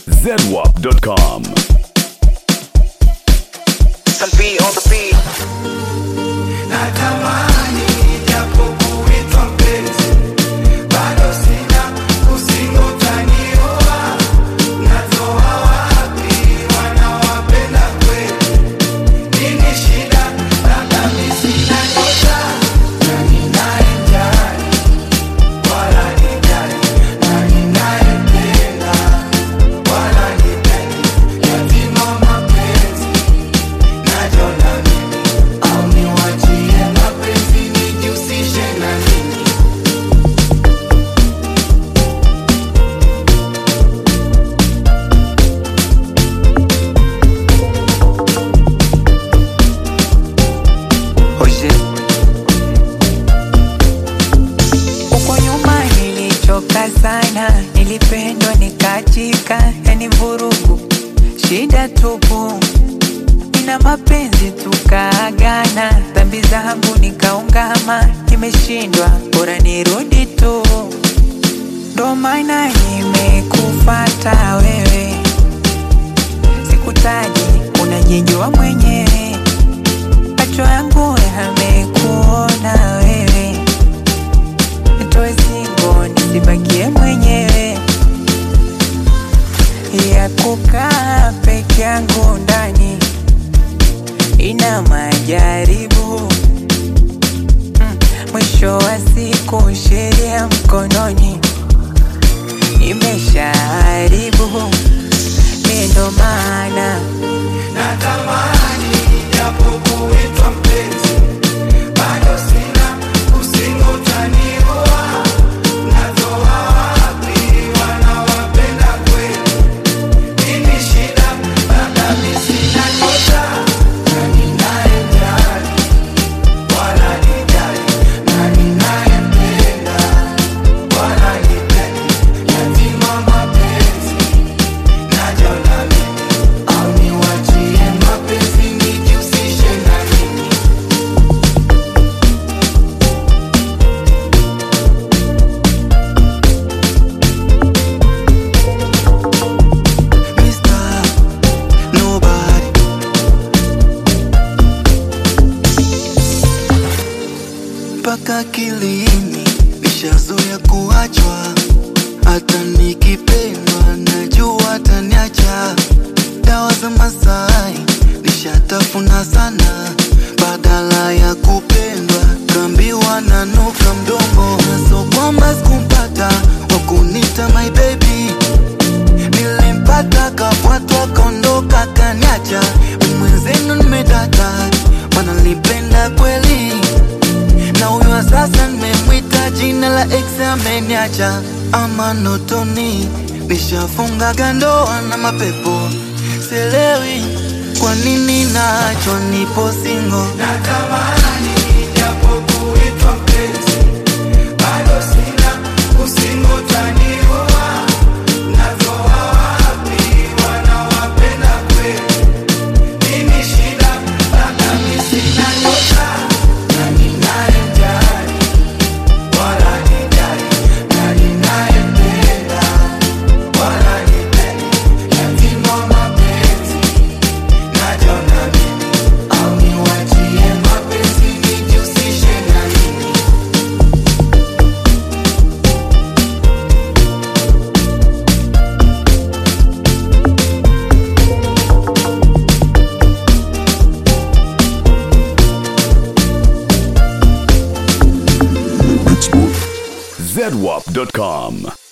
ZWAP.com. And be on the beat. Natamani japo kuitwa mpenzi, bado sina usingo utanioa. Natoa wapi wanawapenda kweli? Nini shida? Labda mimi sina nyota. Nani nayemjali wala nijali, nani nayempenda wala nipendi. Yatima mapenzi najona mimi, au niwachie mapenzi nijihusishe na nini? Oye, Uko nyuma nilichoka sana, nilipendwa nikachika, yani vurugu, shida tupu, nina mapenzi tukaagana, dhambi zangu nikaungama, nimeshindwa, bora nirudi tu, ndo maana nimekufata wewe, sikutaji, unajijua mwenyewe, macho yangu yamekuona wewe, nitoe singo nisibakie mwenyewe, ya kukaa peke yangu ndani ina majaribu. Mwisho wa siku sheria mkononi, imeshaharibu, ndo maana Natamani japo kuitwa mpenzi, bado sina usingo utanioa. Natoa wapi wanawapenda kweli? Nini shida? Labda mimi sina nyota. Nani nayemjali wala nijali, nani nayempenda wala nipendi. Yatima mapenzi najona mimi, au niwachie mapenzi nijihusishe na nini? Mr. Nobody. Mpaka kilini nishazoea kuachwa, hata nikipendwa najua ataniacha. Dawa za Masai nishatafuna sana, badala ya kupendwa kaambiwa nanuka mdomo. Naso kwamba sikumpata wakunita my baby, nilimpata kafuatwa kaondoka kaniacha. Mimi mwenzenu nimedata, mana nilipenda kweli, na huyo wa sasa nimemwita jina la ex ameniacha. Ama notoni nishafunga gandoa na mapepo, sielewi kwa nini naachwa nipo single. Natamani japo kuitwa mpenzi, bado sina usingo utanioa. Natoa wapi wanawapenda kweli? Nini shida? Labda mimi sina nyota. Nani nayemjali wala nijali, nani nayempenda wala nipendi. Yatima mapenzi najona mimi, au niwachie mapenzi nijihusishe na nini? ZWAP.com.